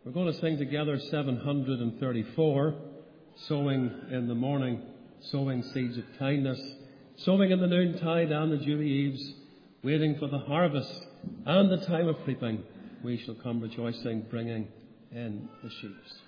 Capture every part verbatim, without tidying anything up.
We're going to sing together seven hundred thirty-four, sowing in the morning, sowing seeds of kindness, sowing in the noontide and the dewy eves, waiting for the harvest and the time of reaping. We shall come rejoicing, bringing in the sheaves.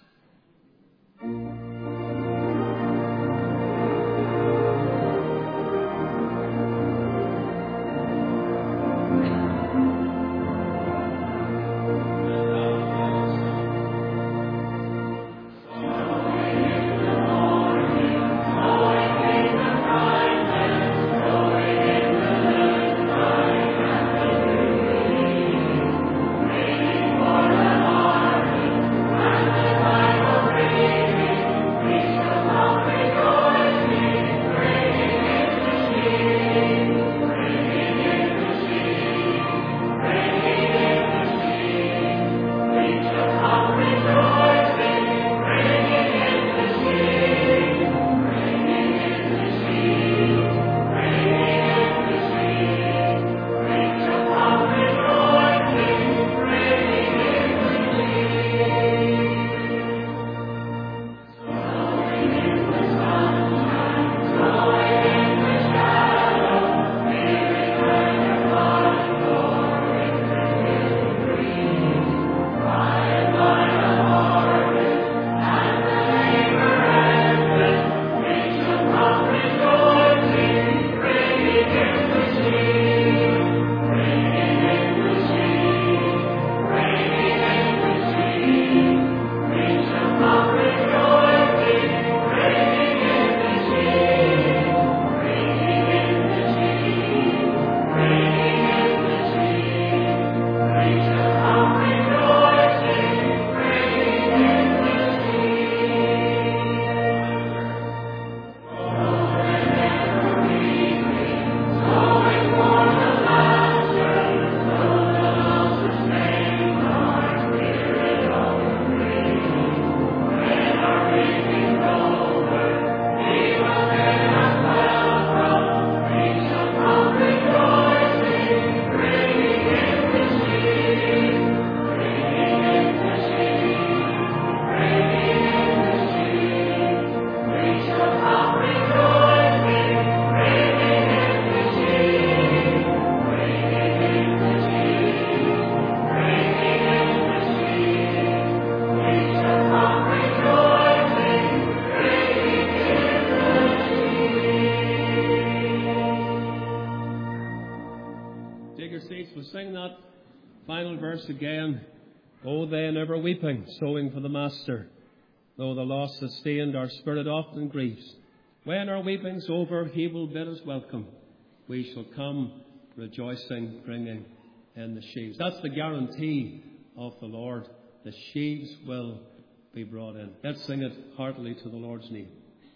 Again, oh, then ever weeping, sowing for the Master. Though the loss sustained, our spirit often grieves. When our weeping's over, he will bid us welcome. We shall come rejoicing, bringing in the sheaves. That's the guarantee of the Lord. The sheaves will be brought in. Let's sing it heartily to the Lord's name.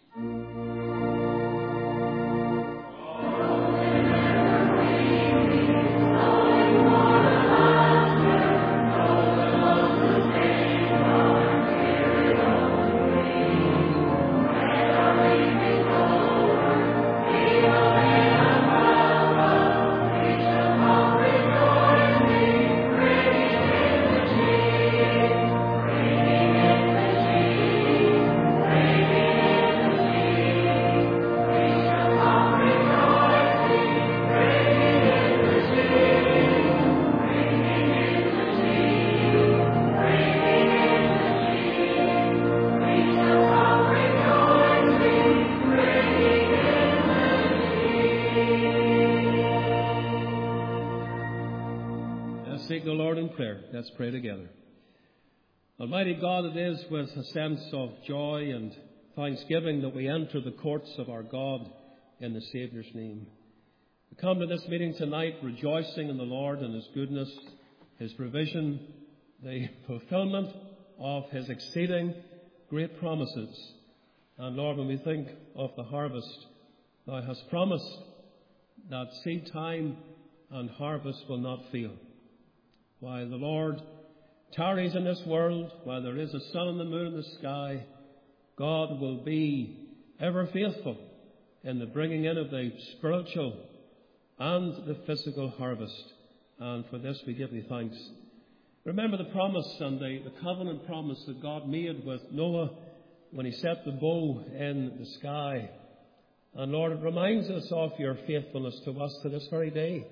Let's pray together. Almighty God, it is with a sense of joy and thanksgiving that we enter the courts of our God in the Saviour's name. We come to this meeting tonight rejoicing in the Lord and His goodness, His provision, the fulfillment of His exceeding great promises. And Lord, when we think of the harvest, Thou hast promised that seed time and harvest will not fail. While the Lord tarries in this world, while there is a sun and the moon in the sky, God will be ever faithful in the bringing in of the spiritual and the physical harvest. And for this we give Thee thanks. Remember the promise and the, the covenant promise that God made with Noah when he set the bow in the sky. And Lord, it reminds us of your faithfulness to us to this very day.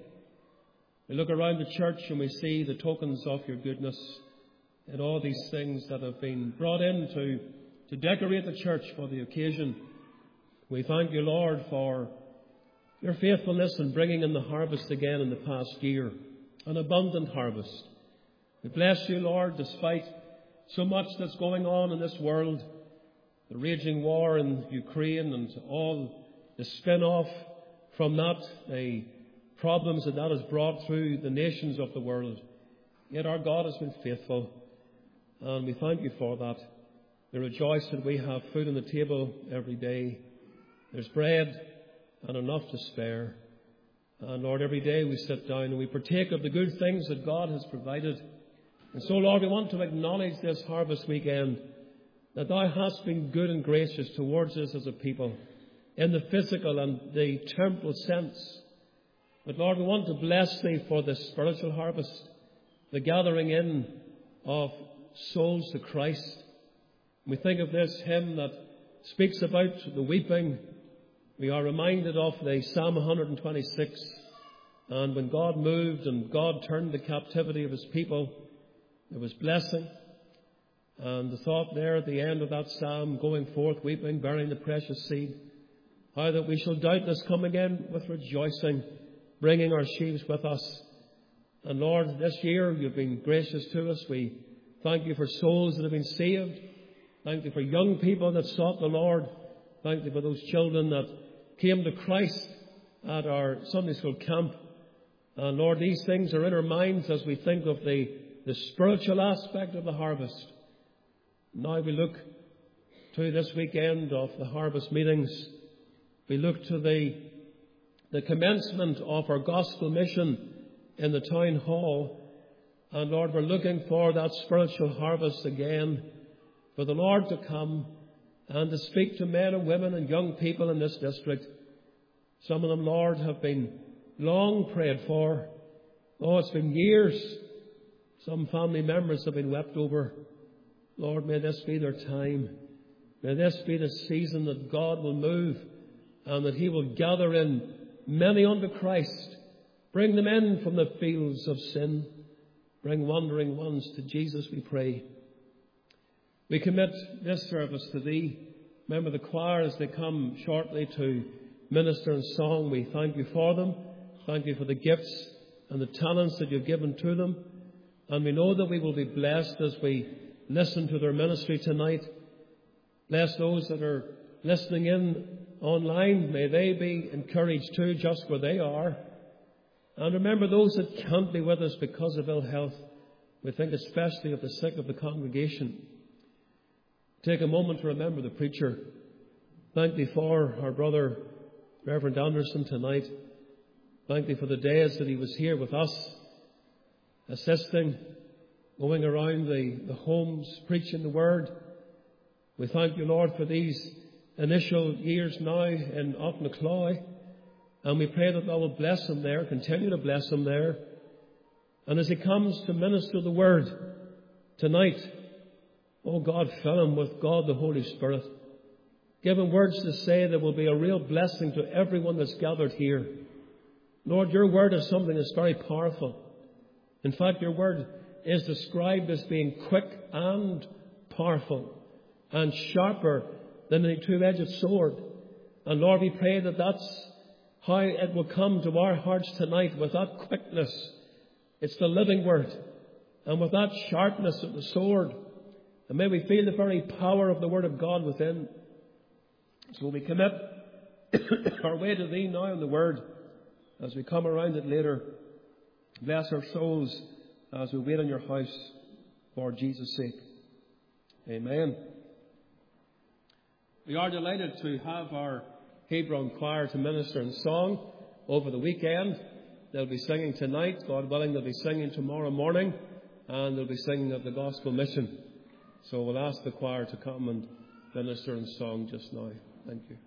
We look around the church and we see the tokens of your goodness in all these things that have been brought in to, to decorate the church for the occasion. We thank you, Lord, for your faithfulness in bringing in the harvest again in the past year, an abundant harvest. We bless you, Lord, despite so much that's going on in this world, the raging war in Ukraine and all the spin-off from that, the problems that that has brought through the nations of the world. Yet our God has been faithful, and we thank you for that. We rejoice that we have food on the table every day. There's bread and enough to spare. And Lord, every day we sit down and we partake of the good things that God has provided. And so, Lord, we want to acknowledge this harvest weekend that thou hast been good and gracious towards us as a people in the physical and the temporal sense. But Lord, we want to bless thee for the spiritual harvest, the gathering in of souls to Christ. We think of this hymn that speaks about the weeping. We are reminded of the Psalm one twenty-six, and when God moved and God turned the captivity of his people, there was blessing. And the thought there at the end of that psalm, going forth weeping, bearing the precious seed, how that we shall doubtless come again with rejoicing, bringing our sheaves with us. And Lord, this year you've been gracious to us. We thank you for souls that have been saved. Thank you for young people that sought the Lord. Thank you for those children that came to Christ at our Sunday school camp. And Lord, these things are in our minds as we think of the, the spiritual aspect of the harvest. Now we look to this weekend of the harvest meetings. We look to the, the commencement of our gospel mission in the town hall. And Lord, we're looking for that spiritual harvest again, for the Lord to come and to speak to men and women and young people in this district. Some of them, Lord, have been long prayed for. Oh, it's been years. Some family members have been wept over. Lord, may this be their time. May this be the season that God will move and that he will gather in many unto Christ. Bring them in from the fields of sin. Bring wandering ones to Jesus, we pray. We commit this service to thee. Remember the choir as they come shortly to minister in song. We thank you for them. Thank you for the gifts and the talents that you've given to them. And we know that we will be blessed as we listen to their ministry tonight. Bless those that are listening in online. May they be encouraged too, just where they are. And remember those that can't be with us because of ill health. We think especially of the sick of the congregation. Take a moment to remember the preacher. Thank thee for our brother, Reverend Anderson, tonight. Thank thee for the days that he was here with us, assisting, going around the, the homes, preaching the word. We thank you, Lord, for these initial years now in Auchnacloy. And we pray that thou will bless him there, continue to bless him there. And as he comes to minister the word tonight, oh God, fill him with God the Holy Spirit. Give him words to say that will be a real blessing to everyone that's gathered here. Lord, your word is something that's very powerful. In fact, your word is described as being quick and powerful and sharper than a two-edged sword. And Lord, we pray that that's how it will come to our hearts tonight, with that quickness. It's the living word. And with that sharpness of the sword. And may we feel the very power of the word of God within. So we commit our way to thee now in the word as we come around it later. Bless our souls as we wait in your house for Jesus' sake. Amen. We are delighted to have our Hebron choir to minister in song over the weekend. They'll be singing tonight. God willing, they'll be singing tomorrow morning. And they'll be singing of the gospel mission. So we'll ask the choir to come and minister in song just now. Thank you.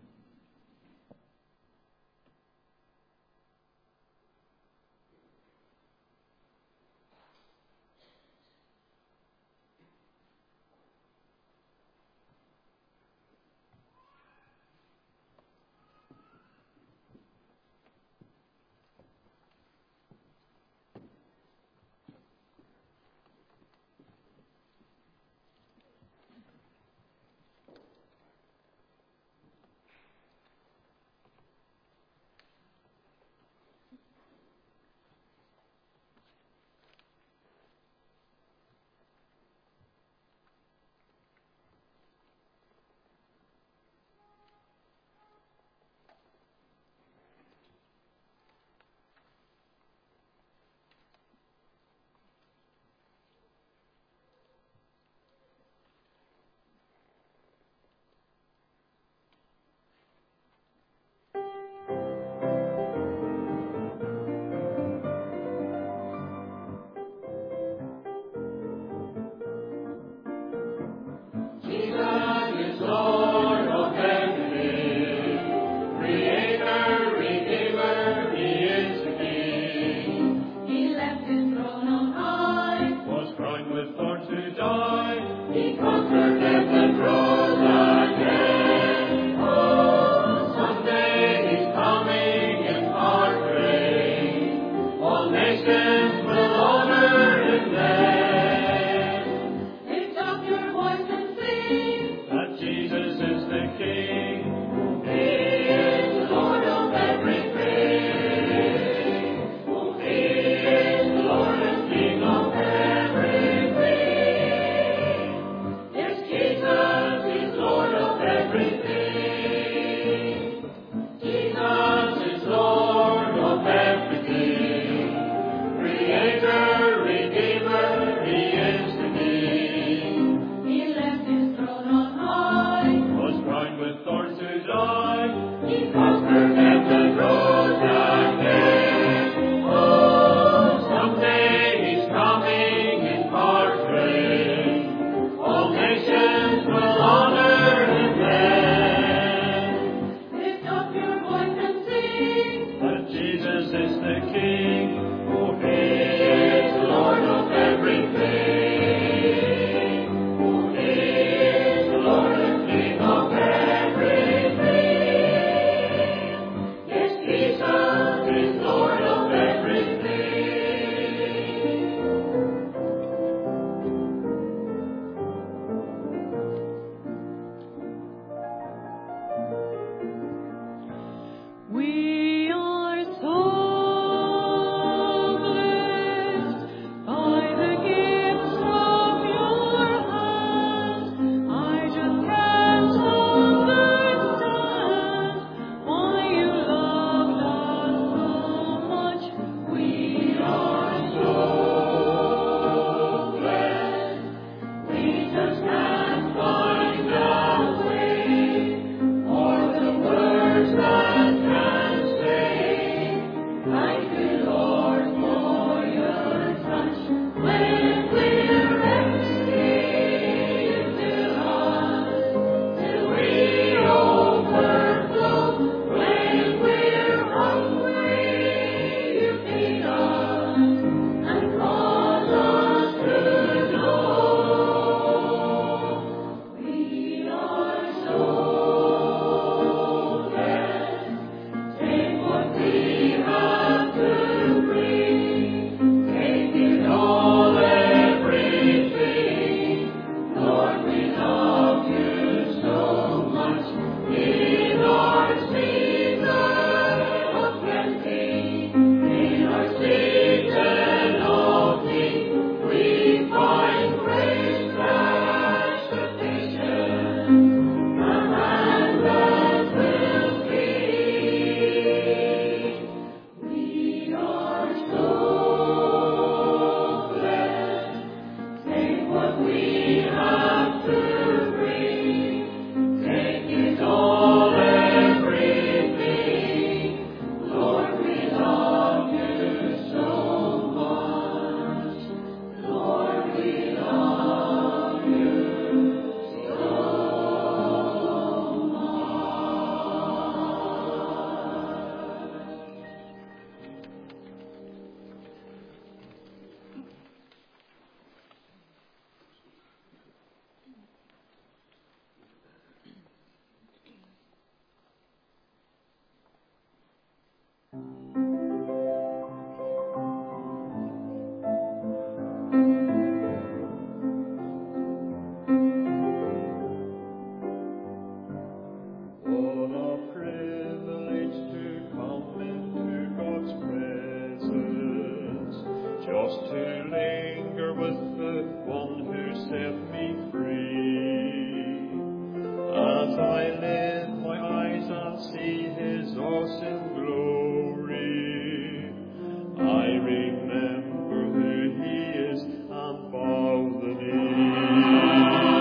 cross to linger with the one who set me free. As I lift my eyes and see his awesome glory, I remember who he is and bow the knee.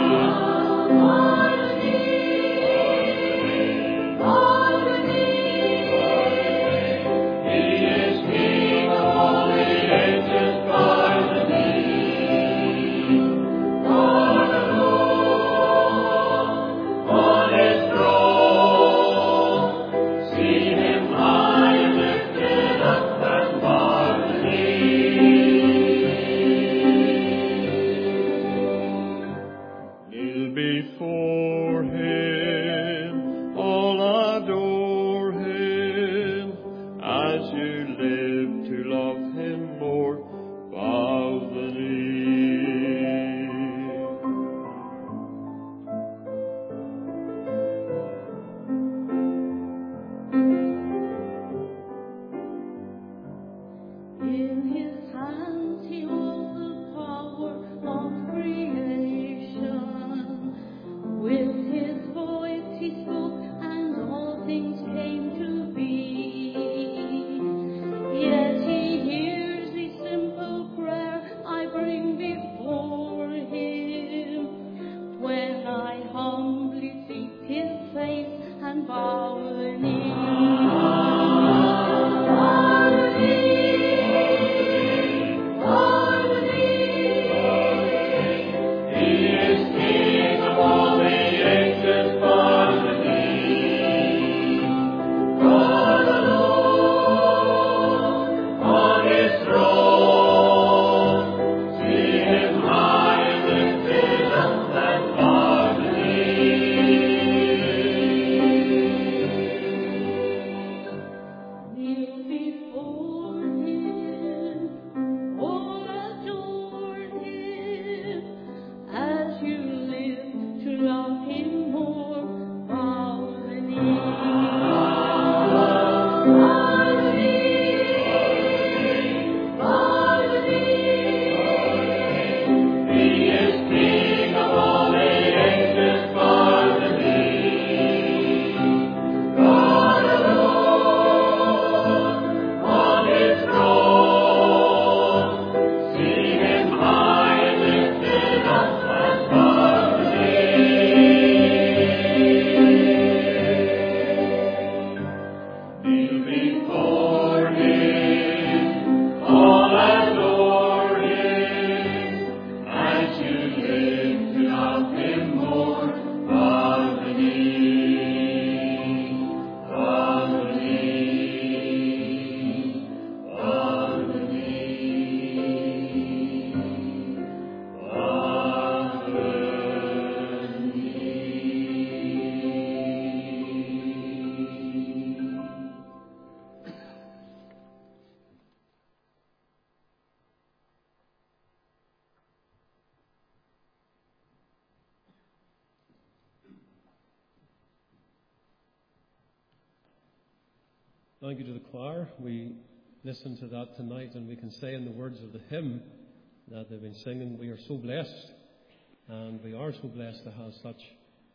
Thank you to the choir. We listened to that tonight, and we can say in the words of the hymn that they've been singing, we are so blessed, and we are so blessed to have such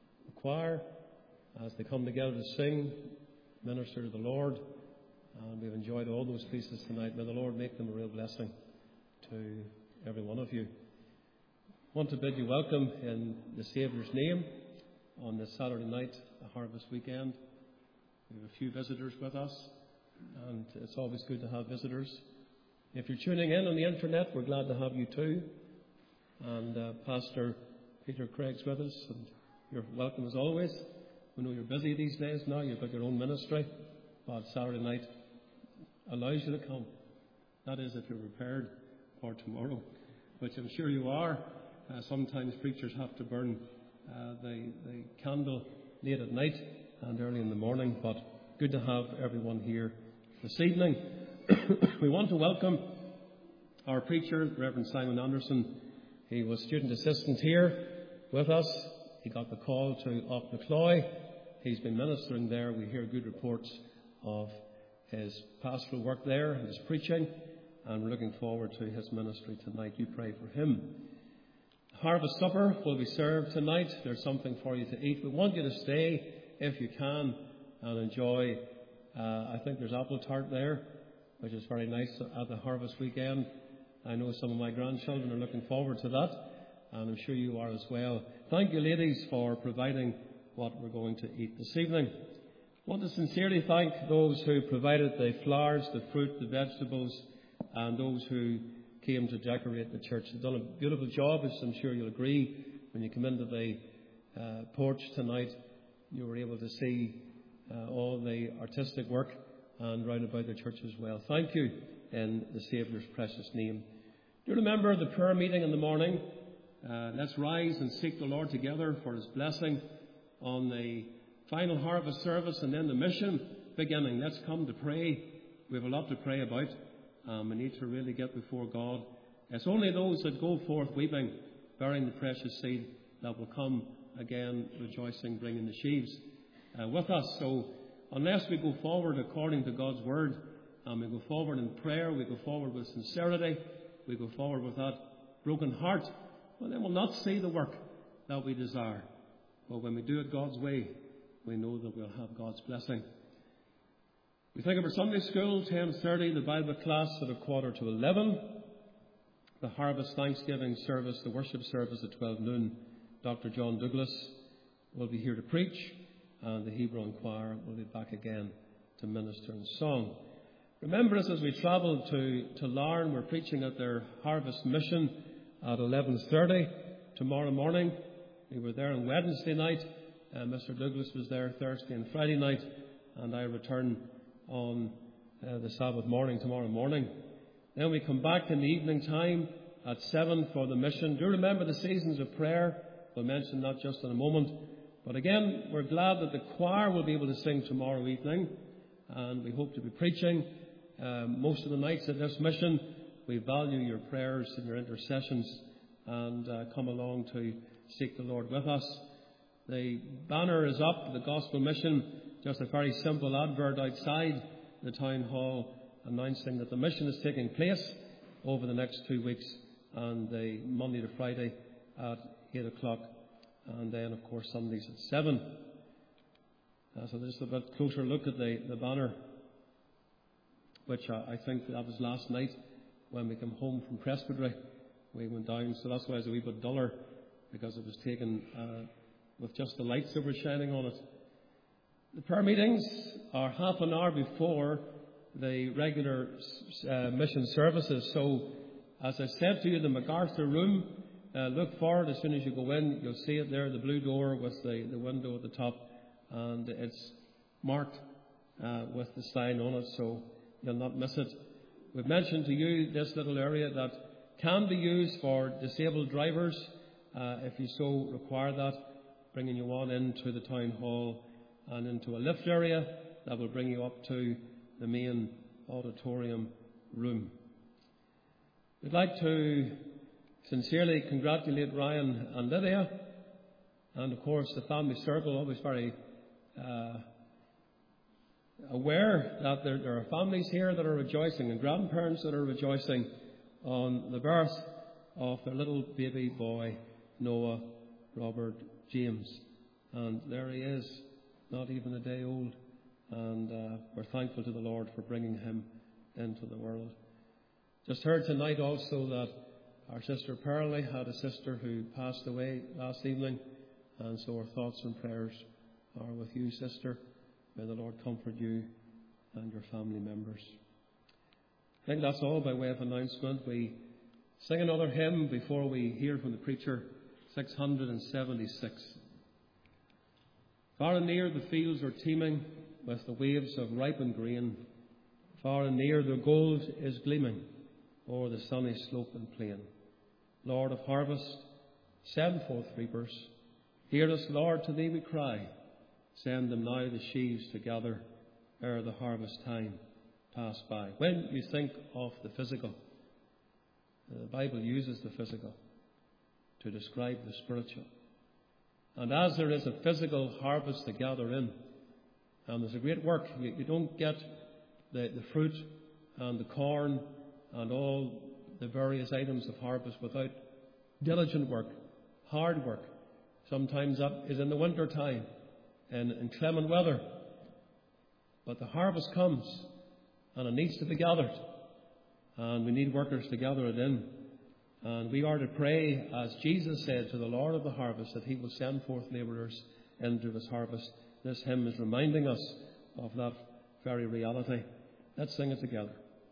a choir as they come together to sing, minister to the Lord, and we've enjoyed all those pieces tonight. May the Lord make them a real blessing to every one of you. I want to bid you welcome in the Saviour's name on this Saturday night, a harvest weekend. We have a few visitors with us, and it's always good to have visitors. If you're tuning in on the internet, we're glad to have you too. And uh, Pastor Peter Craig's with us, and you're welcome as always. We know you're busy these days now, you've got your own ministry, but Saturday night allows you to come. That is, if you're prepared for tomorrow, which I'm sure you are. Uh, sometimes preachers have to burn uh, the, the candle late at night and early in the morning, but good to have everyone here this evening. We want to welcome our preacher, Reverend Simon Anderson. He was student assistant here with us. He got the call to Auchnacloy. He's been ministering there. We hear good reports of his pastoral work there and his preaching, and we're looking forward to his ministry tonight. You pray for him. Harvest supper will be served tonight. There's something for you to eat. We want you to stay if you can and enjoy. Uh, I think there's apple tart there, which is very nice at the harvest weekend. I know some of my grandchildren are looking forward to that, and I'm sure you are as well. Thank you, ladies, for providing what we're going to eat this evening. I want to sincerely thank those who provided the flowers, the fruit, the vegetables, and those who came to decorate the church. They've done a beautiful job, as I'm sure you'll agree. When you come into the uh, porch tonight, you were able to see uh, all the artistic work and round about the church as well. Thank you in the Saviour's precious name. Do you remember the prayer meeting in the morning? Uh, let's rise and seek the Lord together for his blessing on the final harvest service and then the mission beginning. Let's come to pray. We have a lot to pray about. Um, we need to really get before God. It's only those that go forth weeping, bearing the precious seed, that will come again rejoicing, bringing the sheaves uh, with us. So unless we go forward according to God's word, and we go forward in prayer, we go forward with sincerity, we go forward with that broken heart, well, then we'll not see the work that we desire. But when we do it God's way, we know that we'll have God's blessing. We think of our Sunday school, ten thirty, the Bible class at a quarter to eleven, the harvest Thanksgiving service, the worship service at twelve noon. Doctor John Douglas will be here to preach, and the Hebron choir will be back again to minister in song. Remember us as we travel to, to Larne. We're preaching at their harvest mission at eleven thirty tomorrow morning. We were there on Wednesday night. Uh, Mister Douglas was there Thursday and Friday night, and I return on uh, the Sabbath morning tomorrow morning. Then we come back in the evening time at seven for the mission. Do remember the seasons of prayer. We'll mention that just in a moment. But again, we're glad that the choir will be able to sing tomorrow evening, and we hope to be preaching uh, most of the nights at this mission. We value your prayers and your intercessions, and uh, come along to seek the Lord with us. The banner is up, the Gospel Mission, just a very simple advert outside the town hall announcing that the mission is taking place over the next two weeks, and the Monday to Friday at eight o'clock, and then, of course, Sundays at seven. Uh, so just a bit closer look at the, the banner, which uh, I think that was last night when we came home from Presbytery. We went down, so that's why it's a wee bit duller, because it was taken uh, with just the lights that were shining on it. The prayer meetings are half an hour before the regular uh, mission services. So, as I said to you, the MacArthur room, uh, look for it as soon as you go in. You'll see it there, the blue door with the, the window at the top, and it's marked uh, with the sign on it, so you'll not miss it. We've mentioned to you this little area that can be used for disabled drivers, uh, if you so require that, bringing you on into the town hall and into a lift area that will bring you up to the main auditorium room. We'd like to sincerely congratulate Ryan and Lydia, and of course the family circle, always very uh, aware that there, there are families here that are rejoicing and grandparents that are rejoicing on the birth of their little baby boy, Noah Robert James. And there he is, not even a day old, and uh, we're thankful to the Lord for bringing him into the world. Just heard tonight also that our sister Pearlie had a sister who passed away last evening, and so our thoughts and prayers are with you, sister. May the Lord comfort you and your family members. I think that's all by way of announcement. We sing another hymn before we hear from the preacher, six hundred seventy-six. Far and near the fields are teeming with the waves of ripened grain. Far and near their gold is gleaming o'er the sunny slope and plain. Lord of harvest, send forth reapers. Hear us, Lord, to thee we cry. Send them now the sheaves to gather ere the harvest time pass by. When you think of the physical, the Bible uses the physical to describe the spiritual. And as there is a physical harvest to gather in, and there's a great work, you, you don't get the, the fruit and the corn and all the various items of harvest without diligent work, hard work. Sometimes that is in the winter time and in inclement weather. But the harvest comes, and it needs to be gathered. And we need workers to gather it in. And we are to pray, as Jesus said, to the Lord of the harvest, that he will send forth labourers into his harvest. This hymn is reminding us of that very reality. Let's sing it together.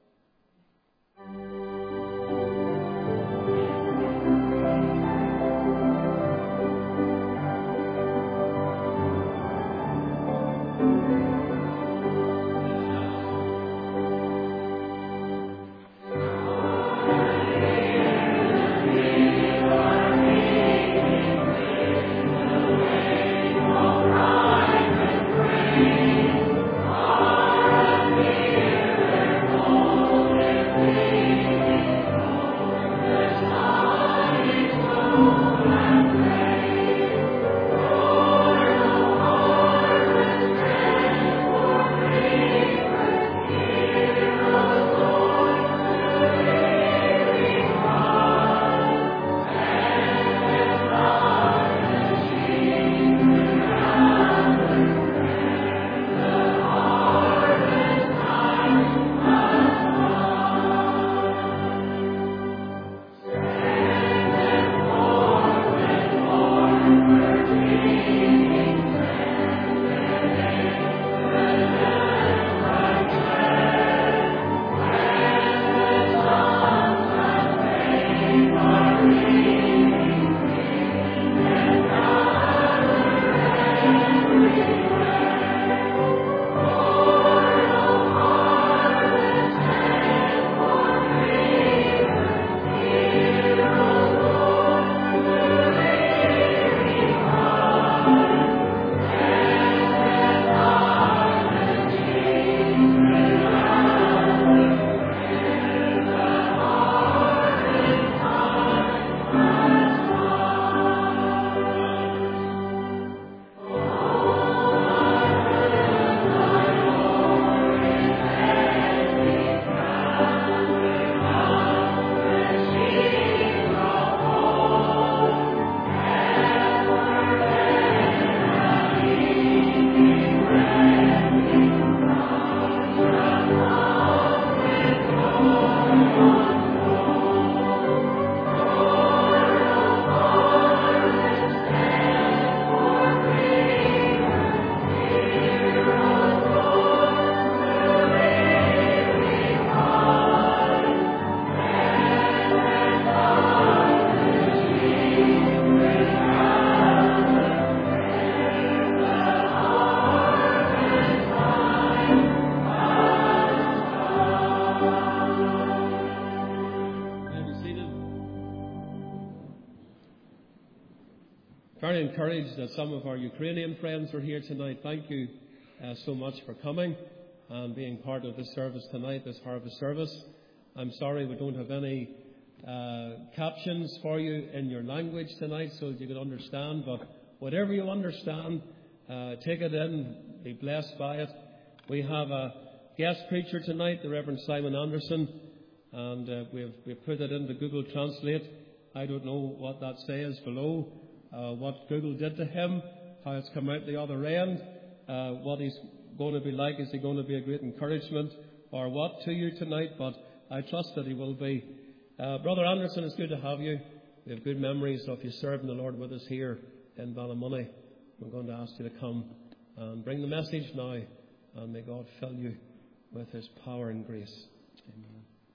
Very encouraged that some of our Ukrainian friends are here tonight. Thank you uh, so much for coming and being part of this service tonight, this harvest service. I'm sorry we don't have any uh, captions for you in your language tonight so that you can understand, but whatever you understand, uh, take it in, be blessed by it. We have a guest preacher tonight, the Reverend Simon Anderson, and uh, we've, we've put it into Google Translate. I don't know what that says below. Uh, what Google did to him, how it's come out the other end, uh, what he's going to be like. Is he going to be a great encouragement or what to you tonight? But I trust that he will be. Uh, Brother Anderson, it's good to have you. We have good memories of you serving the Lord with us here in Ballymoney. We're going to ask you to come and bring the message now, and may God fill you with his power and grace. Amen.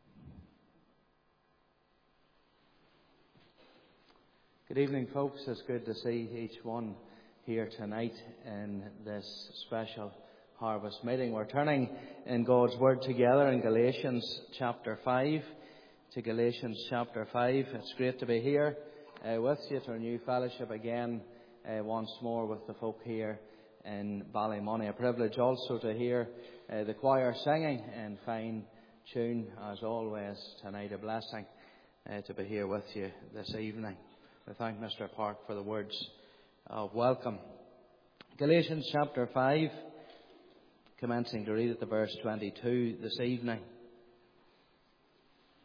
Good evening, folks. It's good to see each one here tonight in this special harvest meeting. We're turning in God's Word together in Galatians chapter five. To Galatians chapter five. It's great to be here uh, with you to renew fellowship again uh, once more with the folk here in Ballymoney. A privilege also to hear uh, the choir singing in fine tune as always tonight. A blessing uh, to be here with you this evening. I thank Mister Park for the words of welcome. Galatians chapter five, commencing to read at the verse twenty-two this evening.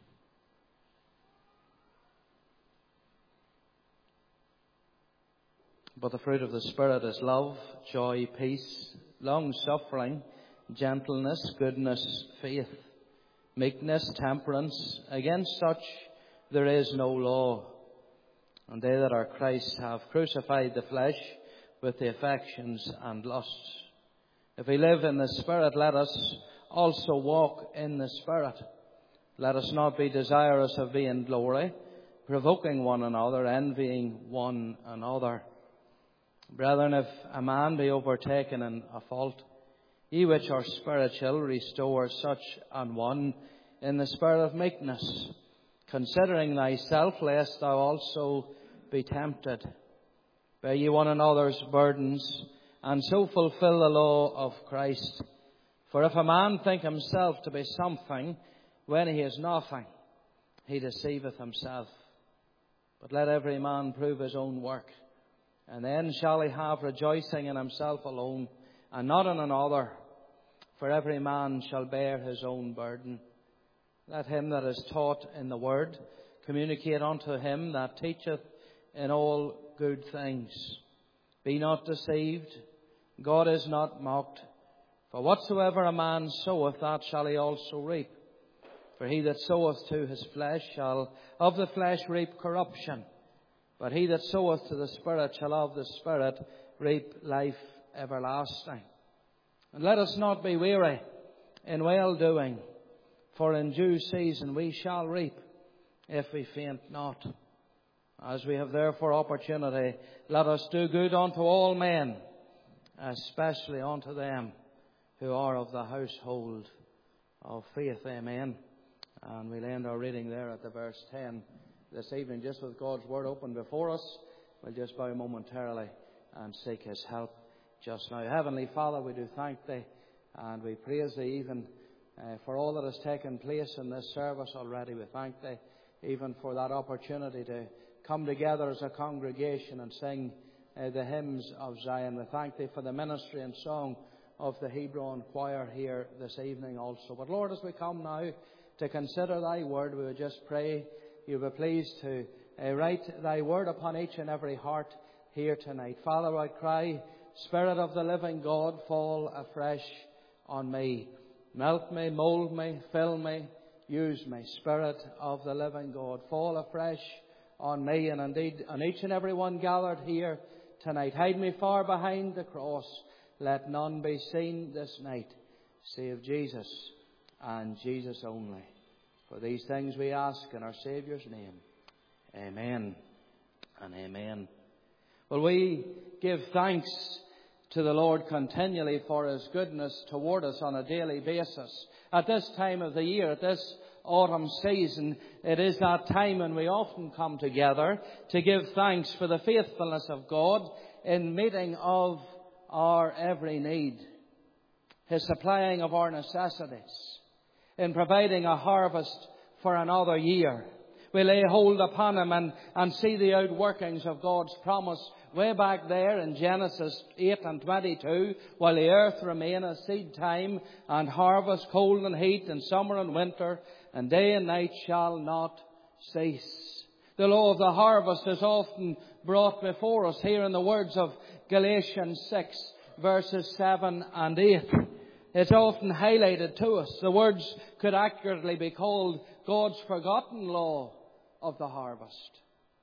But the fruit of the Spirit is love, joy, peace, long-suffering, gentleness, goodness, faith, meekness, temperance. Against such there is no law. And they that are Christ have crucified the flesh with the affections and lusts. If we live in the Spirit, let us also walk in the Spirit. Let us not be desirous of vain glory, provoking one another, envying one another. Brethren, if a man be overtaken in a fault, ye which are spiritual, restore such an one in the spirit of meekness, considering thyself, lest thou also be tempted. Bear ye one another's burdens, and so fulfill the law of Christ. For if a man think himself to be something, when he is nothing, he deceiveth himself. But let every man prove his own work, and then shall he have rejoicing in himself alone, and not in another. For every man shall bear his own burden. Let him that is taught in the word communicate unto him that teacheth in all good things. Be not deceived, God is not mocked. For whatsoever a man soweth, that shall he also reap. For he that soweth to his flesh shall of the flesh reap corruption. But he that soweth to the Spirit shall of the Spirit reap life everlasting. And let us not be weary in well-doing, for in due season we shall reap, if we faint not. As we have therefore opportunity, let us do good unto all men, especially unto them who are of the household of faith. Amen. And we'll end our reading there at the verse ten. This evening, just with God's Word open before us, we'll just bow momentarily and seek His help just now. Heavenly Father, we do thank Thee and we praise Thee even uh, for all that has taken place in this service already. We thank Thee even for that opportunity to come together as a congregation and sing uh, the hymns of Zion. We thank Thee for the ministry and song of the Hebron choir here this evening also. But Lord, as we come now to consider Thy Word, we would just pray You be pleased to uh, write Thy Word upon each and every heart here tonight. Father, I cry, Spirit of the living God, fall afresh on me. Melt me, mould me, fill me, use me. Spirit of the living God, fall afresh on me, and indeed on each and every one gathered here tonight. Hide me far behind the cross. Let none be seen this night, save Jesus and Jesus only. For these things we ask in our Saviour's name. Amen and amen. Well, we give thanks to the Lord continually for His goodness toward us on a daily basis. At this time of the year, at this autumn season, it is that time when we often come together to give thanks for the faithfulness of God in meeting of our every need, His supplying of our necessities, in providing a harvest for another year. We lay hold upon Him and, and see the outworkings of God's promise way back there in Genesis eight and twenty-two. While the earth remaineth, seed time and harvest, cold and heat, and summer and winter, and day and night shall not cease. The law of the harvest is often brought before us here in the words of Galatians six, verses seven and eight. It's often highlighted to us. The words could accurately be called God's forgotten law of the harvest.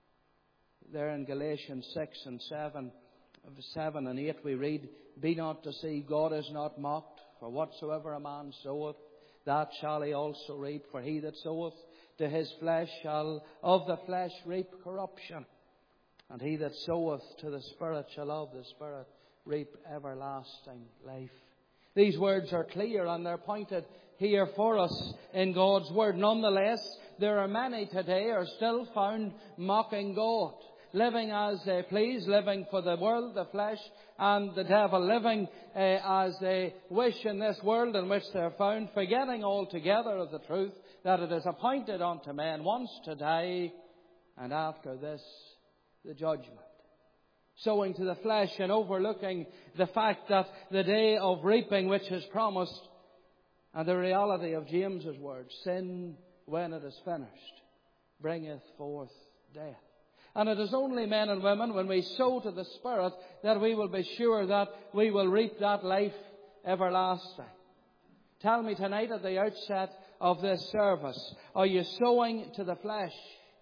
There in Galatians six and seven, seven and eight we read, Be not deceived, God is not mocked. For whatsoever a man soweth, that shall he also reap. For he that soweth to his flesh shall of the flesh reap corruption. And he that soweth to the Spirit shall of the Spirit reap everlasting life. These words are clear and they're pointed here for us in God's Word. Nonetheless, there are many today are still found mocking God, living as they please, living for the world, the flesh, and the devil, living uh, as they wish in this world in which they're found, forgetting altogether of the truth that it is appointed unto men once to die, and after this, the judgment. Sowing to the flesh and overlooking the fact that the day of reaping which is promised, and the reality of James's words, sin when it is finished bringeth forth death. And it is only, men and women, when we sow to the Spirit that we will be sure that we will reap that life everlasting. Tell me tonight at the outset of this service, are you sowing to the flesh?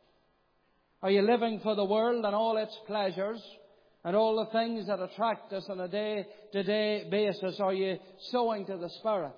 Are you living for the world and all its pleasures and all the things that attract us on a day-to-day basis? Are you sowing to the Spirit?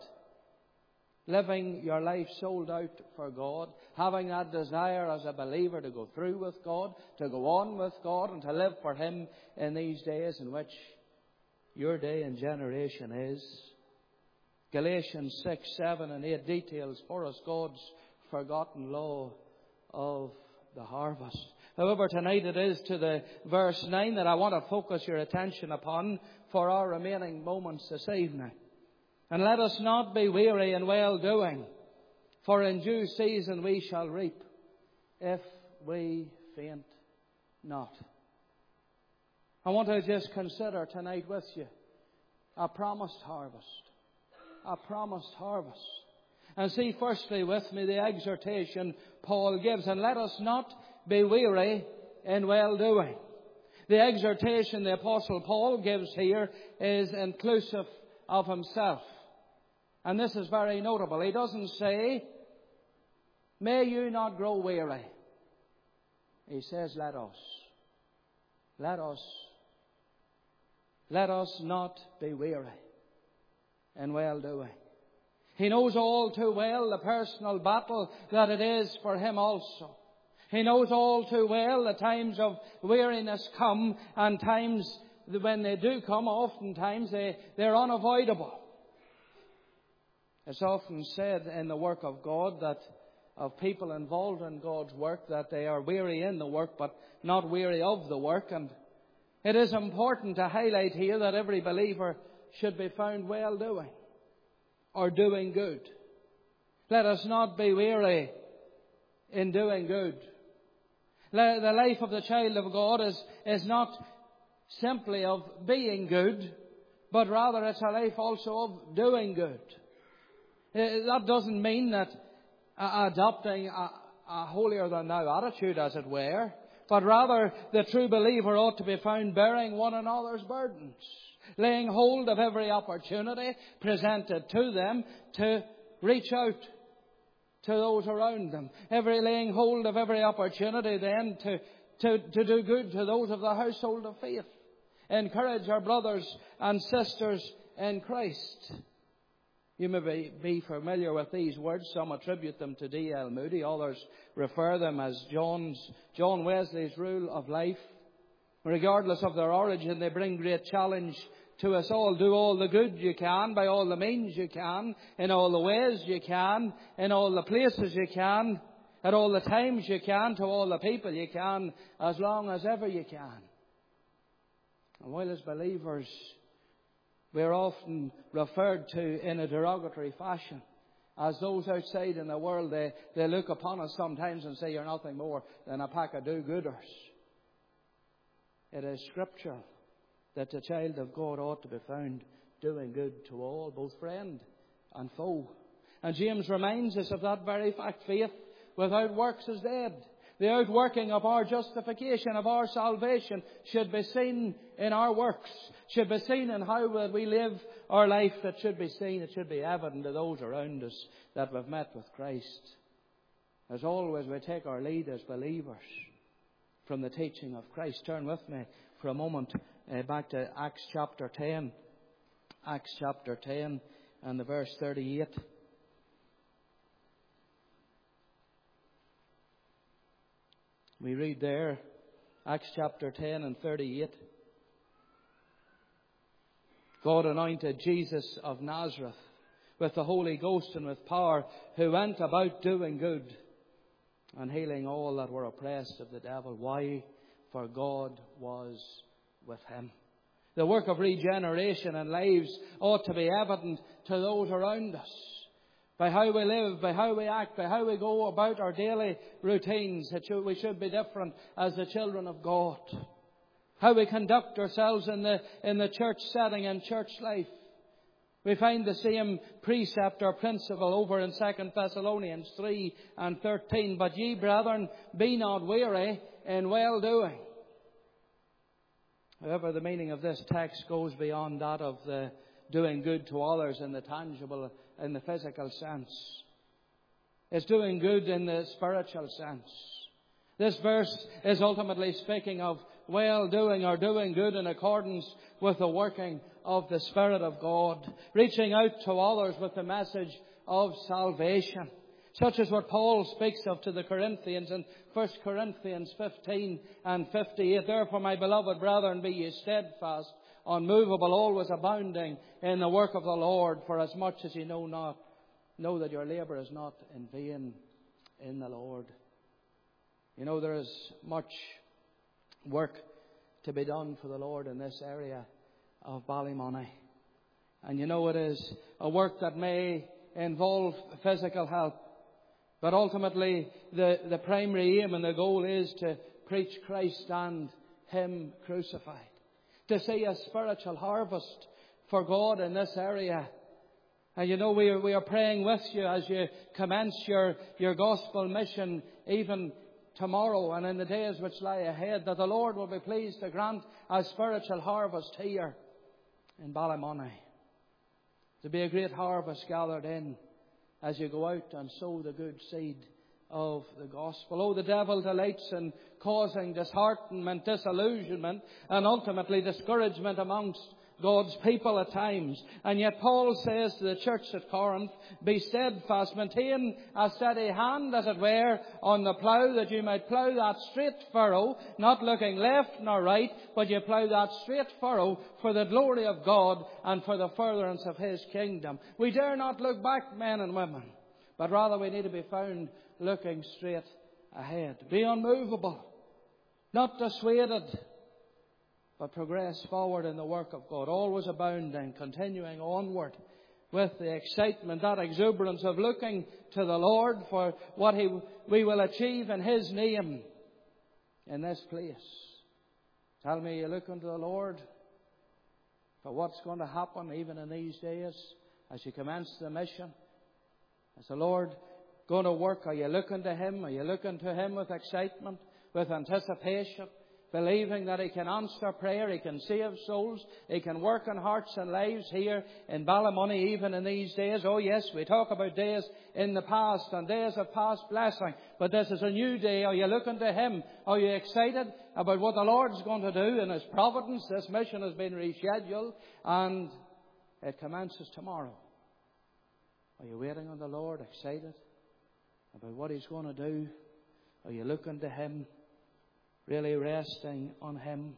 Living your life sold out for God, having that desire as a believer to go through with God, to go on with God, and to live for Him in these days in which your day and generation is. Galatians six, seven and eight details for us God's forgotten law of the harvest. However, tonight it is to the verse nine that I want to focus your attention upon for our remaining moments this evening. And let us not be weary in well-doing, for in due season we shall reap, if we faint not. I want to just consider tonight with you a promised harvest. A promised harvest. And see firstly with me the exhortation Paul gives. And let us not be weary in well-doing. The exhortation the Apostle Paul gives here is inclusive of himself. And this is very notable. He doesn't say, may you not grow weary. He says, let us. Let us. Let us not be weary in well-doing. He knows all too well the personal battle that it is for him also. He knows all too well the times of weariness come, and times when they do come, oftentimes they, they're unavoidable. It's often said in the work of God that of people involved in God's work that they are weary in the work but not weary of the work. And it is important to highlight here that every believer should be found well doing or doing good. Let us not be weary in doing good. The life of the child of God is, is not simply of being good, but rather it's a life also of doing good. That doesn't mean that uh, adopting a, a holier-than-thou attitude, as it were, but rather the true believer ought to be found bearing one another's burdens, laying hold of every opportunity presented to them to reach out to those around them. Every laying hold of every opportunity then to, to, to do good to those of the household of faith. Encourage our brothers and sisters in Christ. You may be familiar with these words. Some attribute them to D L Moody. Others refer them as John's, John Wesley's rule of life. Regardless of their origin, they bring great challenge to us all. Do all the good you can, by all the means you can, in all the ways you can, in all the places you can, at all the times you can, to all the people you can, as long as ever you can. And while as believers, we're often referred to in a derogatory fashion as those outside in the world. They, they look upon us sometimes and say, you're nothing more than a pack of do-gooders. It is scriptural that the child of God ought to be found doing good to all, both friend and foe. And James reminds us of that very fact. Faith without works is dead. The outworking of our justification, of our salvation, should be seen in our works, should be seen in how we live our life. It should be seen, it should be evident to those around us that we've met with Christ. As always, we take our lead as believers from the teaching of Christ. Turn with me for a moment uh, back to Acts chapter ten. Acts chapter ten and the verse thirty-eight. We read there, Acts chapter ten and thirty-eight. God anointed Jesus of Nazareth with the Holy Ghost and with power, who went about doing good and healing all that were oppressed of the devil. Why? For God was with him. The work of regeneration in lives ought to be evident to those around us. By how we live, by how we act, by how we go about our daily routines, it should, we should be different as the children of God. How we conduct ourselves in the, in the church setting and church life. We find the same precept or principle over in Second Thessalonians three and thirteen. But ye, brethren, be not weary in well-doing. However, the meaning of this text goes beyond that of the doing good to others in the tangible, in the physical sense. It's doing good in the spiritual sense. This verse is ultimately speaking of well-doing or doing good in accordance with the working of the Spirit of God, reaching out to others with the message of salvation, such as what Paul speaks of to the Corinthians in First Corinthians fifteen and fifty-eight. Therefore, my beloved brethren, be ye steadfast, unmovable, always abounding in the work of the Lord, for as much as ye know not, know that your labour is not in vain in the Lord. You know, there is much work to be done for the Lord in this area of Ballymoney. And you know, it is a work that may involve physical help. But ultimately, the, the primary aim and the goal is to preach Christ and Him crucified. To see a spiritual harvest for God in this area. And you know, we are, we are praying with you as you commence your, your gospel mission, even tomorrow and in the days which lie ahead, that the Lord will be pleased to grant a spiritual harvest here in Ballymoney. To be a great harvest gathered in as you go out and sow the good seed of the gospel. Oh, the devil delights in causing disheartenment, disillusionment, and ultimately discouragement amongst God's people at times. And yet Paul says to the church at Corinth, be steadfast, maintain a steady hand, as it were, on the plough, that you might plough that straight furrow, not looking left nor right, but you plough that straight furrow for the glory of God and for the furtherance of His kingdom. We dare not look back, men and women, but rather we need to be found looking straight ahead. Be unmovable, not dissuaded, but progress forward in the work of God, always abounding, continuing onward with the excitement, that exuberance of looking to the Lord for what he, we will achieve in His name in this place. Tell me, you look unto the Lord for what's going to happen even in these days as you commence the mission. Is the Lord going to work? Are you looking to Him? Are you looking to Him with excitement, with anticipation? Believing that He can answer prayer, He can save souls, He can work in hearts and lives here in Ballymoney even in these days. Oh yes, we talk about days in the past and days of past blessing, but this is a new day. Are you looking to Him? Are you excited about what the Lord's going to do in His providence? This mission has been rescheduled and it commences tomorrow. Are you waiting on the Lord, excited about what He's going to do? Are you looking to Him? Really resting on Him?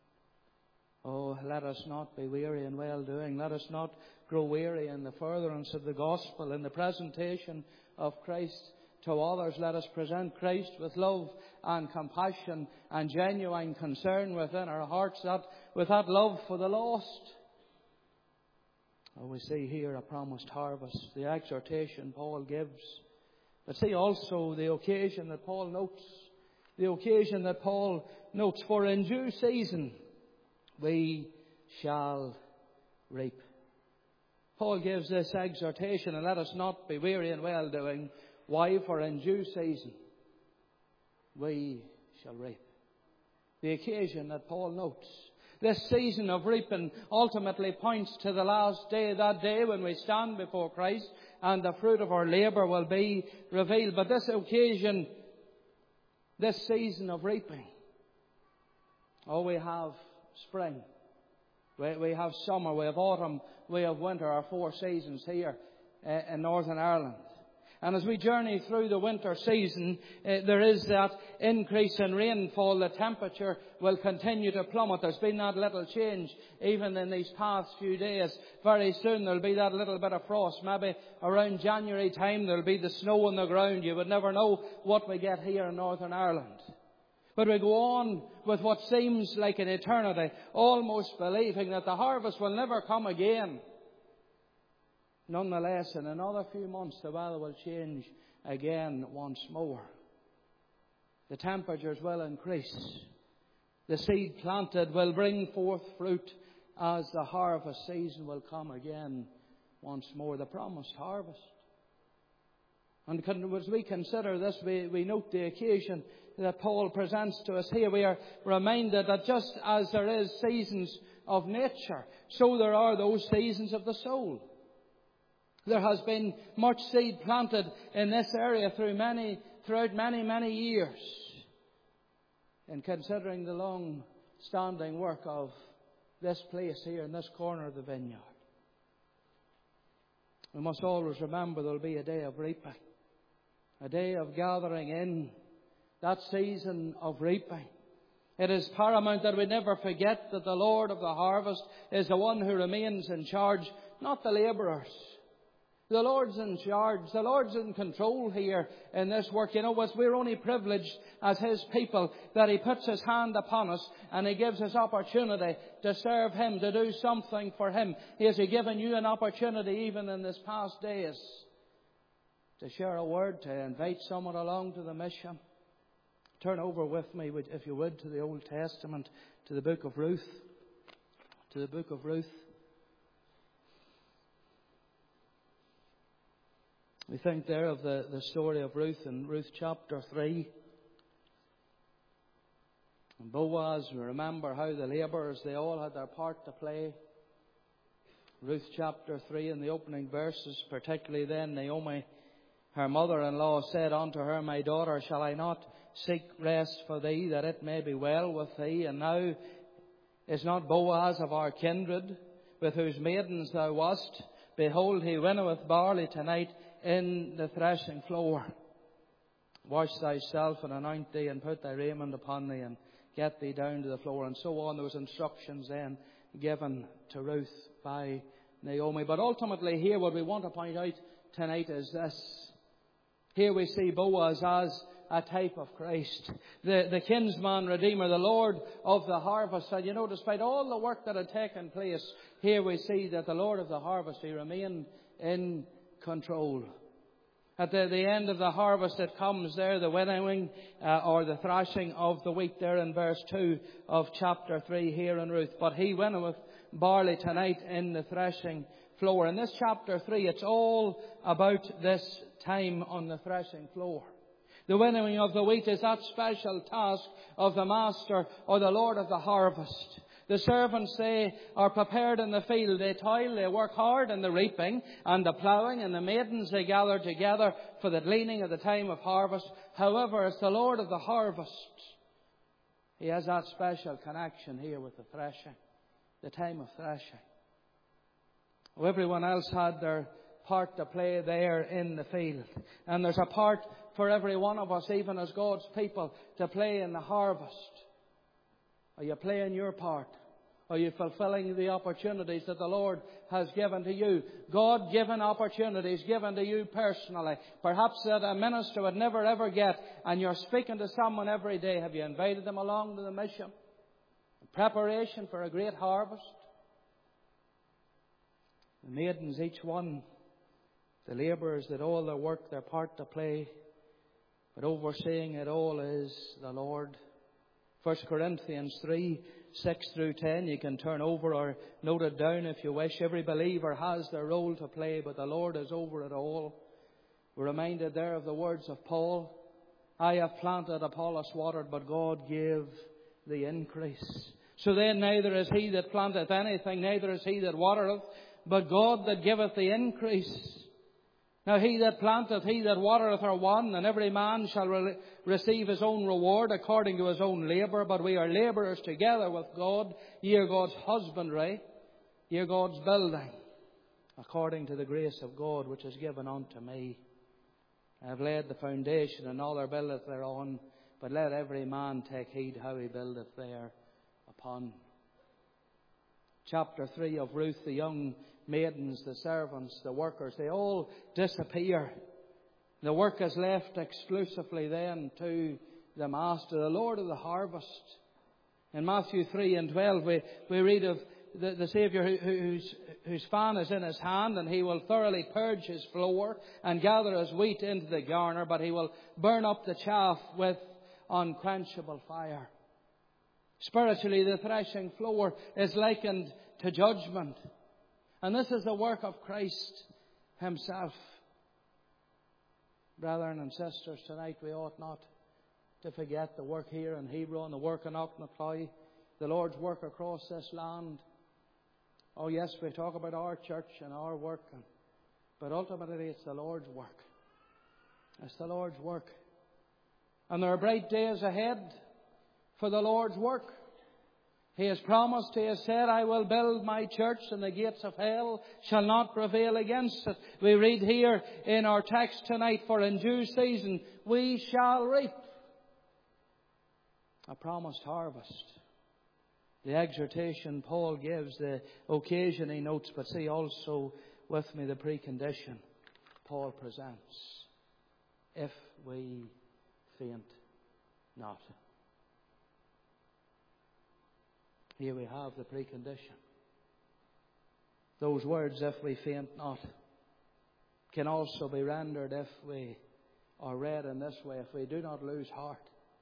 Oh, let us not be weary in well-doing. Let us not grow weary in the furtherance of the gospel, in the presentation of Christ to others. Let us present Christ with love and compassion and genuine concern within our hearts, that with that love for the lost. Oh, we see here a promised harvest, the exhortation Paul gives. But see also the occasion that Paul notes. The occasion that Paul notes, for in due season we shall reap. Paul gives this exhortation, and let us not be weary in well-doing. Why? For in due season we shall reap. The occasion that Paul notes. This season of reaping ultimately points to the last day, that day when we stand before Christ and the fruit of our labour will be revealed. But this occasion, this season of reaping, oh, we have spring, we, we have summer, we have autumn, we have winter, our four seasons here uh, in Northern Ireland. And as we journey through the winter season, uh, there is that increase in rainfall. The temperature will continue to plummet. There's been that little change even in these past few days. Very soon there'll be that little bit of frost. Maybe around January time there'll be the snow on the ground. You would never know what we get here in Northern Ireland. But we go on with what seems like an eternity, almost believing that the harvest will never come again. Nonetheless, in another few months, the weather will change again once more. The temperatures will increase. The seed planted will bring forth fruit as the harvest season will come again once more, the promised harvest. And as we consider this, we, we note the occasion that Paul presents to us here. We are reminded that just as there is seasons of nature, so there are those seasons of the soul. There has been much seed planted in this area through many, throughout many, many years. And considering the long-standing work of this place here in this corner of the vineyard, we must always remember there will be a day of reaping. A day of gathering in, that season of reaping. It is paramount that we never forget that the Lord of the harvest is the one who remains in charge, not the labourers. The Lord's in charge. The Lord's in control here in this work. You know, we're only privileged as His people that He puts His hand upon us and He gives us opportunity to serve Him, to do something for Him. He has given you an opportunity even in this past days to share a word, to invite someone along to the mission. Turn over with me, if you would, to the Old Testament, to the book of Ruth. To the book of Ruth. We think there of the, the story of Ruth in Ruth chapter three. And Boaz, we remember how the labourers, they all had their part to play. Ruth chapter three, in the opening verses, particularly then, Naomi, her mother-in-law, said unto her, My daughter, shall I not seek rest for thee, that it may be well with thee? And now is not Boaz of our kindred, with whose maidens thou wast? Behold, he winnoweth barley tonight in the threshing floor. Wash thyself and anoint thee, and put thy raiment upon thee, and get thee down to the floor. And so on. There was instructions then given to Ruth by Naomi. But ultimately here, what we want to point out tonight is this. Here we see Boaz as a type of Christ, the, the kinsman redeemer, the Lord of the harvest. And you know, despite all the work that had taken place, here we see that the Lord of the harvest, He remained in control. At the, the end of the harvest, it comes there, the winnowing uh, or the thrashing of the wheat, there in verse two of chapter three here in Ruth. But he winnoweth barley tonight in the threshing floor. In this chapter three, it's all about this time on the threshing floor. The winnowing of the wheat is that special task of the master or the Lord of the harvest. The servants, they are prepared in the field. They toil, they work hard in the reaping and the ploughing, and the maidens, they gather together for the gleaning at the time of harvest. However, as the Lord of the harvest, He has that special connection here with the threshing, the time of threshing. Well, everyone else had their part to play there in the field. And there's a part for every one of us, even as God's people, to play in the harvest. Are you playing your part? Are you fulfilling the opportunities that the Lord has given to you? God-given opportunities given to you personally. Perhaps that a minister would never ever get, and you're speaking to someone every day. Have you invited them along to the mission? In preparation for a great harvest. The maidens, each one, the labourers, that all their work, their part to play. But overseeing it all is the Lord. First Corinthians three, six through ten. You can turn over or note it down if you wish. Every believer has their role to play, but the Lord is over it all. We're reminded there of the words of Paul. I have planted, Apollos watered, but God gave the increase. So then neither is he that planteth anything, neither is he that watereth, but God that giveth the increase. Now he that planteth, he that watereth are one, and every man shall re- receive his own reward according to his own labour. But we are labourers together with God. Ye are God's husbandry, ye are God's building, according to the grace of God which is given unto me. I have laid the foundation, another buildeth thereon, but let every man take heed how he buildeth thereupon. Chapter three of Ruth, the young maidens, the servants, the workers, they all disappear. The work is left exclusively then to the Master, the Lord of the harvest. In Matthew three and twelve, we, we read of the, the Saviour who, whose, whose fan is in his hand, and he will thoroughly purge his floor and gather his wheat into the garner, but he will burn up the chaff with unquenchable fire. Spiritually, the threshing floor is likened to judgment. And this is the work of Christ Himself. Brethren and sisters, tonight we ought not to forget the work here in Hebron, the work in Aucknacoy, the Lord's work across this land. Oh yes, we talk about our church and our work, but ultimately it's the Lord's work. It's the Lord's work. And there are bright days ahead for the Lord's work. He has promised, He has said, I will build my church and the gates of hell shall not prevail against it. We read here in our text tonight, for in due season we shall reap a promised harvest. The exhortation Paul gives, the occasion he notes, but see also with me the precondition Paul presents. If we faint not. Here we have the precondition. Those words, if we faint not, can also be rendered if we are read in this way, if we do not lose heart.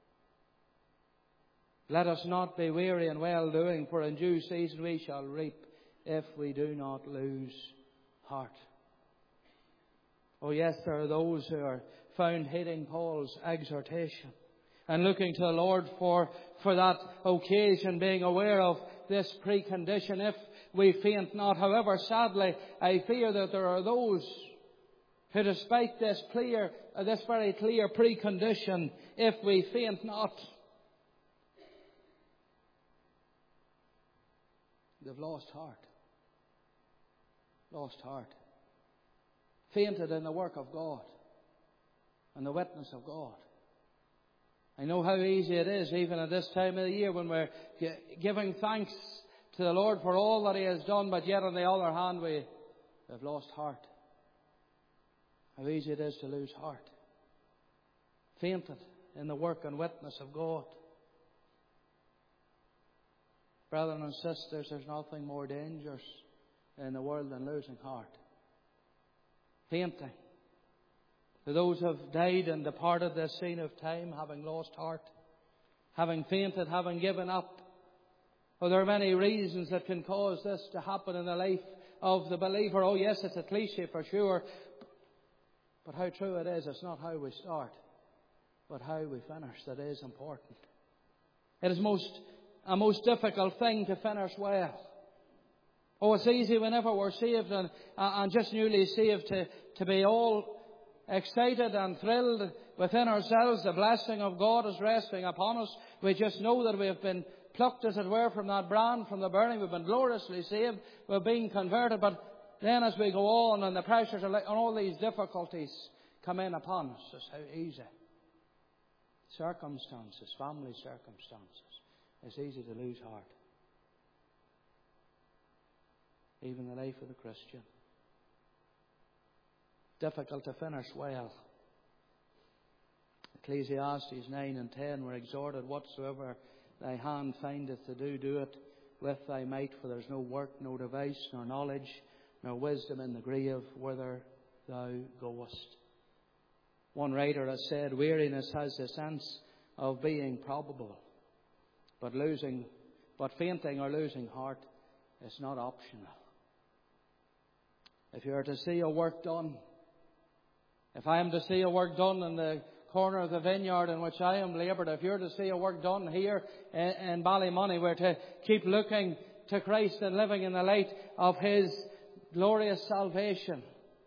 Let us not be weary in well doing, for in due season we shall reap if we do not lose heart. Oh yes, there are those who are found heeding Paul's exhortation and looking to the Lord for, for that occasion, being aware of this precondition, if we faint not. However, sadly, I fear that there are those who, despite this clear, uh, this very clear precondition, if we faint not, they've lost heart. Lost heart. Fainted in the work of God and the witness of God. I know how easy it is, even at this time of the year, when we're giving thanks to the Lord for all that He has done, but yet on the other hand we have lost heart. How easy it is to lose heart. Fainted in the work and witness of God. Brethren and sisters, there's nothing more dangerous in the world than losing heart. Fainting. To those who have died and departed this scene of time, having lost heart, having fainted, having given up. Well, there are many reasons that can cause this to happen in the life of the believer. Oh yes, it's a cliche for sure. But how true it is, it's not how we start, but how we finish that is important. It is most a most difficult thing to finish well. Oh, it's easy whenever we're saved and, and just newly saved to, to be all excited and thrilled within ourselves. The blessing of God is resting upon us. We just know that we have been plucked, as it were, from that brand, from the burning. We've been gloriously saved. We're being converted. But then as we go on and the pressures and all these difficulties come in upon us, it's how easy. Circumstances, family circumstances. It's easy to lose heart. Even the life of the Christian. Difficult to finish well. Ecclesiastes nine and ten were exhorted, whatsoever thy hand findeth to do, do it with thy might, for there is no work, no device, nor knowledge, nor wisdom in the grave whither thou goest. One writer has said, weariness has the sense of being probable, but losing, but fainting or losing heart is not optional. If you are to see a work done, if I am to see a work done in the corner of the vineyard in which I am laboured, if you're to see a work done here in, in Ballymoney, we're to keep looking to Christ and living in the light of His glorious salvation.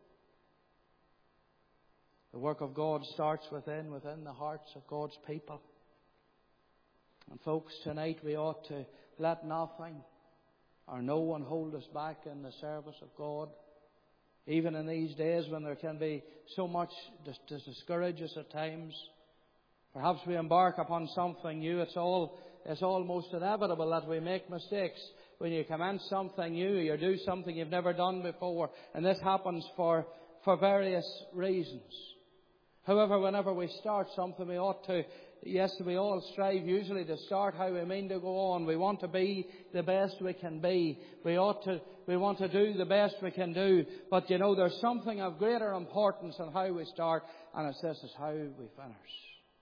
The work of God starts within, within the hearts of God's people. And folks, tonight we ought to let nothing or no one hold us back in the service of God. Even in these days when there can be so much to discourage us at times. Perhaps we embark upon something new. It's all it's almost inevitable that we make mistakes. When you commence something new, you do something you've never done before. And this happens for, for various reasons. However, whenever we start something, we ought to, yes, we all strive usually to start how we mean to go on. We want to be the best we can be. We ought to, we want to do the best we can do. But you know, there's something of greater importance in how we start, and it's this is how we finish.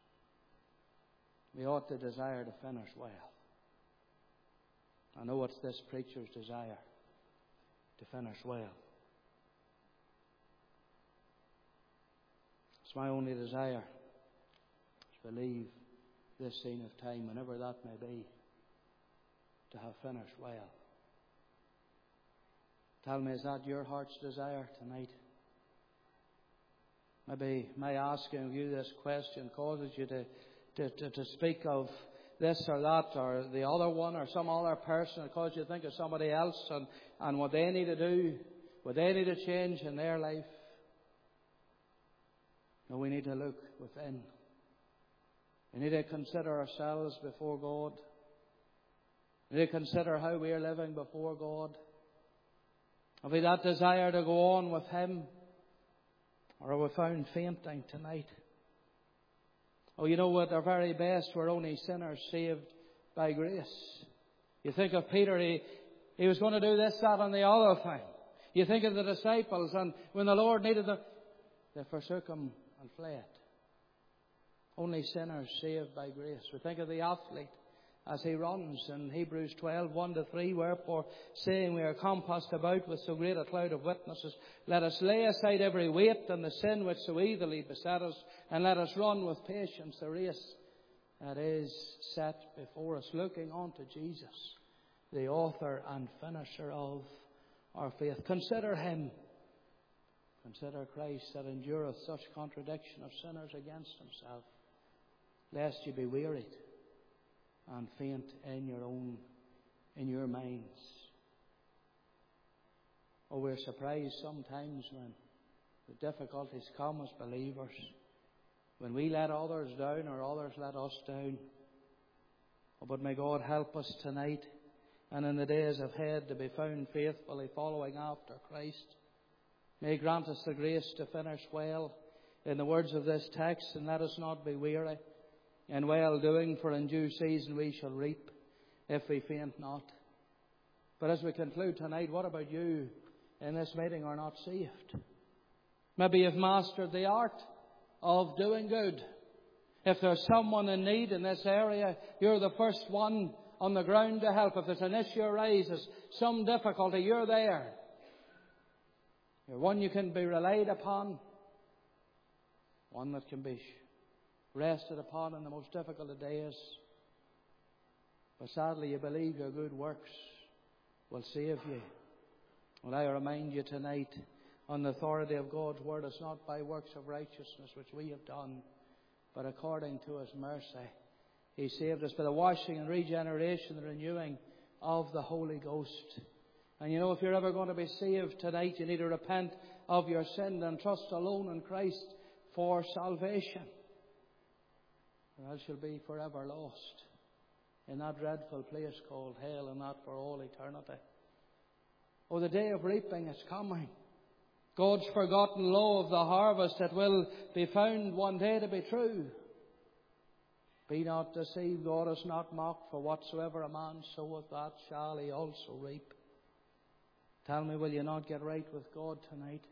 We ought to desire to finish well. I know it's this preacher's desire to finish well. It's my only desire to leave this scene of time, whenever that may be, to have finished well. Tell me, is that your heart's desire tonight? Maybe my asking you this question causes you to, to, to, to speak of this or that or the other one or some other person. It causes you to think of somebody else and, and what they need to do, what they need to change in their life. No, we need to look within. We need to consider ourselves before God. We need to consider how we are living before God. Have we that desire to go on with Him? Or are we found fainting tonight? Oh, you know, at our very best, we're only sinners saved by grace. You think of Peter, he, he was going to do this, that and the other thing. You think of the disciples, and when the Lord needed them, they forsook Him and fled. Only sinners saved by grace. We think of the athlete as he runs in Hebrews twelve, one to three, wherefore, saying we are compassed about with so great a cloud of witnesses, let us lay aside every weight and the sin which so easily beset us, and let us run with patience the race that is set before us, looking unto Jesus, the author and finisher of our faith. Consider Him. Consider Christ that endureth such contradiction of sinners against Himself, lest you be wearied and faint in your own, in your minds. Oh, we're surprised sometimes when the difficulties come as believers, when we let others down or others let us down. Oh, but may God help us tonight and in the days ahead to be found faithfully following after Christ. May He grant us the grace to finish well in the words of this text, and let us not be weary in well doing, for in due season we shall reap if we faint not. But as we conclude tonight, what about you in this meeting are not saved? Maybe you've mastered the art of doing good. If there's someone in need in this area, you're the first one on the ground to help. If there's an issue arises, some difficulty, you're there. You're one you can be relied upon, one that can be rested upon in the most difficult of days. But sadly, you believe your good works will save you. Well, I remind you tonight, on the authority of God's word, it's not by works of righteousness which we have done, but according to His mercy. He saved us by the washing and regeneration, the renewing of the Holy Ghost. And you know, if you're ever going to be saved tonight, you need to repent of your sin and trust alone in Christ for salvation. Or else you'll be forever lost in that dreadful place called hell, and that for all eternity. Oh, the day of reaping is coming. God's forgotten law of the harvest that will be found one day to be true. Be not deceived, God is not mocked, for whatsoever a man soweth, that shall he also reap. Tell me, will you not get right with God tonight?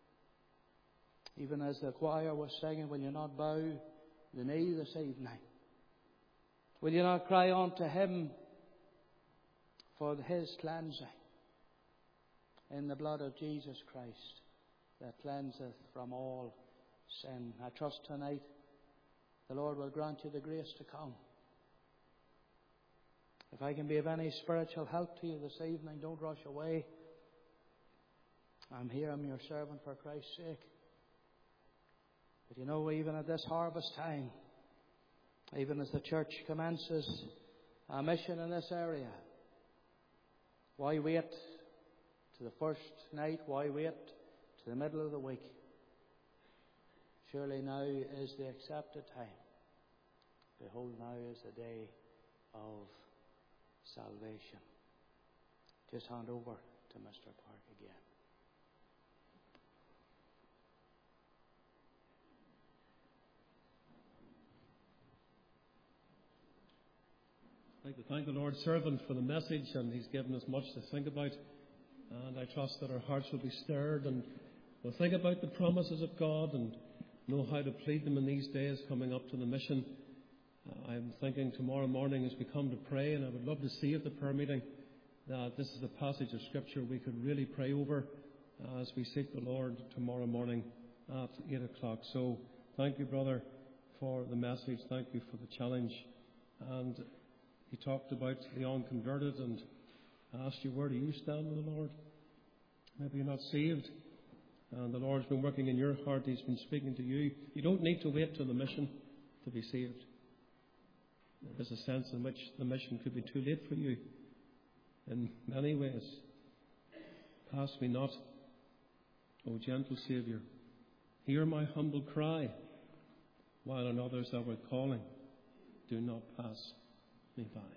Even as the choir was singing, will you not bow the knee this evening? Will you not cry unto Him for His cleansing in the blood of Jesus Christ that cleanseth from all sin? I trust tonight the Lord will grant you the grace to come. If I can be of any spiritual help to you this evening, don't rush away. I'm here, I'm your servant for Christ's sake. But you know, even at this harvest time, even as the church commences a mission in this area, why wait to the first night? Why wait to the middle of the week? Surely now is the accepted time. Behold, now is the day of salvation. Just hand over to Mister Park again. I'd like to thank the Lord's servant for the message, and he's given us much to think about. And I trust that our hearts will be stirred and we'll think about the promises of God and know how to plead them in these days coming up to the mission. Uh, I'm thinking tomorrow morning as we come to pray, and I would love to see at the prayer meeting that this is a passage of Scripture we could really pray over as we seek the Lord tomorrow morning at eight o'clock. So thank you, brother, for the message. Thank you for the challenge. And he talked about the unconverted and asked you, where do you stand with the Lord? Maybe you're not saved, and the Lord's been working in your heart. He's been speaking to you. You don't need to wait till the mission to be saved. There's a sense in which the mission could be too late for you in many ways. Pass me not, O gentle Saviour. Hear my humble cry, while on others thou art calling. Do not pass me by.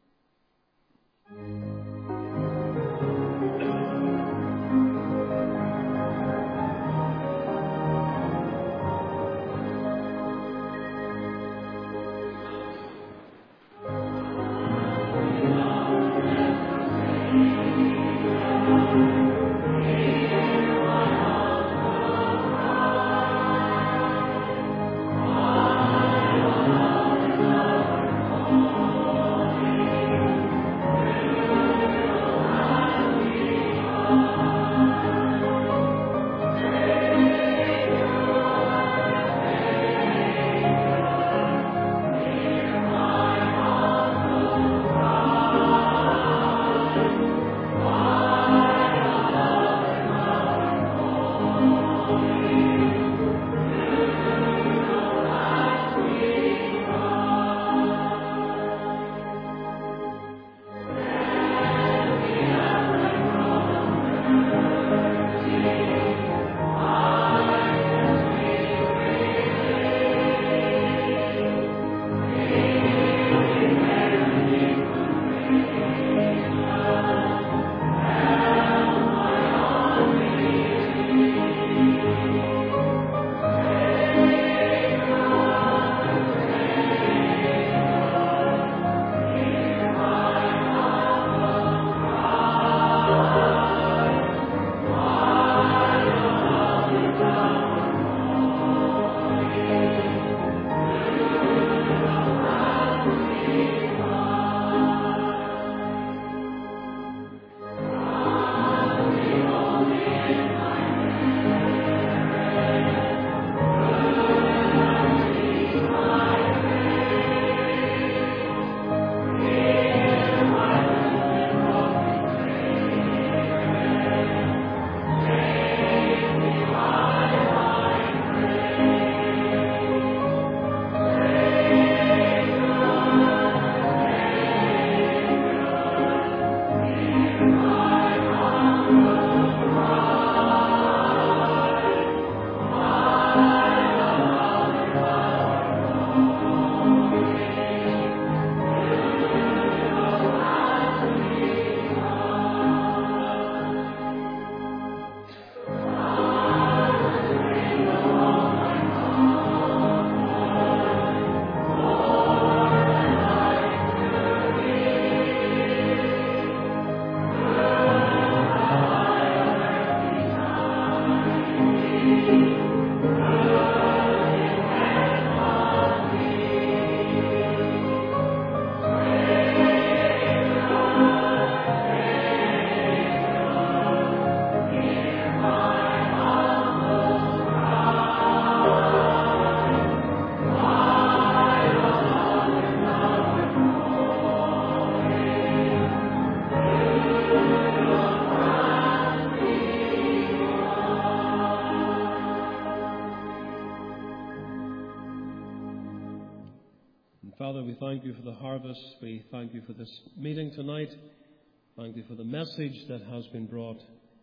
Father, we thank you for the harvest. We thank you for this meeting tonight. Thank you for the message that has been brought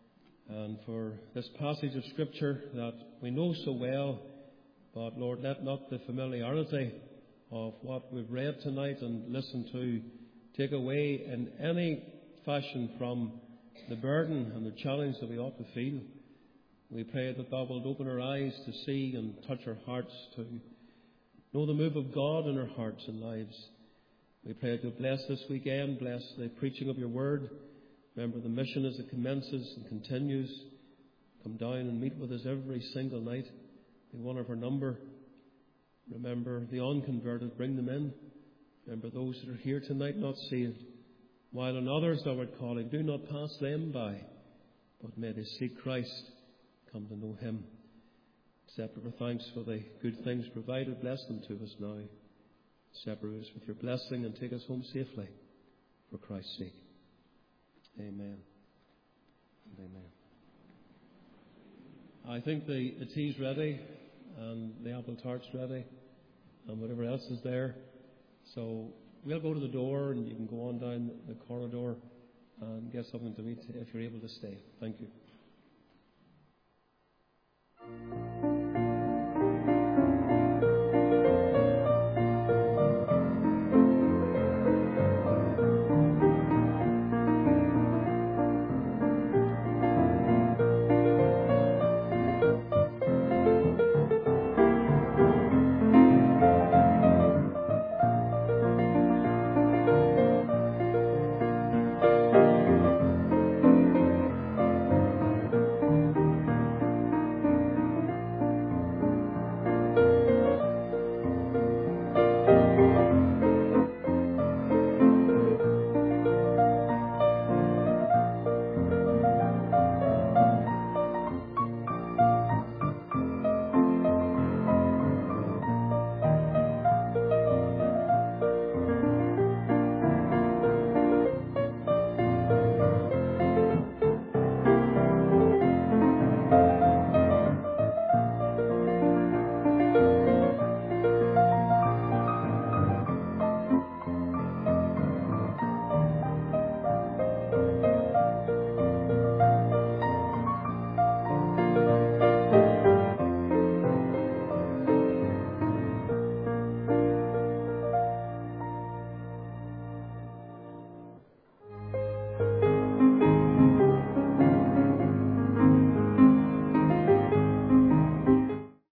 and for this passage of Scripture that we know so well. But Lord, let not the familiarity of what we've read tonight and listened to take away in any fashion from the burden and the challenge that we ought to feel. We pray that thou wilt open our eyes to see and touch our hearts to know the move of God in our hearts and lives. We pray that you'll bless this weekend, bless the preaching of your word. Remember the mission as it commences and continues. Come down and meet with us every single night. Be one of our number. Remember the unconverted, bring them in. Remember those that are here tonight not saved. While on others thou art calling, do not pass them by, but may they seek Christ, come to know him. Accept our thanks for the good things provided. Bless them to us now. Separate us with your blessing and take us home safely for Christ's sake. Amen. And amen. I think the, the tea's ready and the apple tart's ready and whatever else is there. So we'll go to the door and you can go on down the corridor and get something to eat if you're able to stay. Thank you.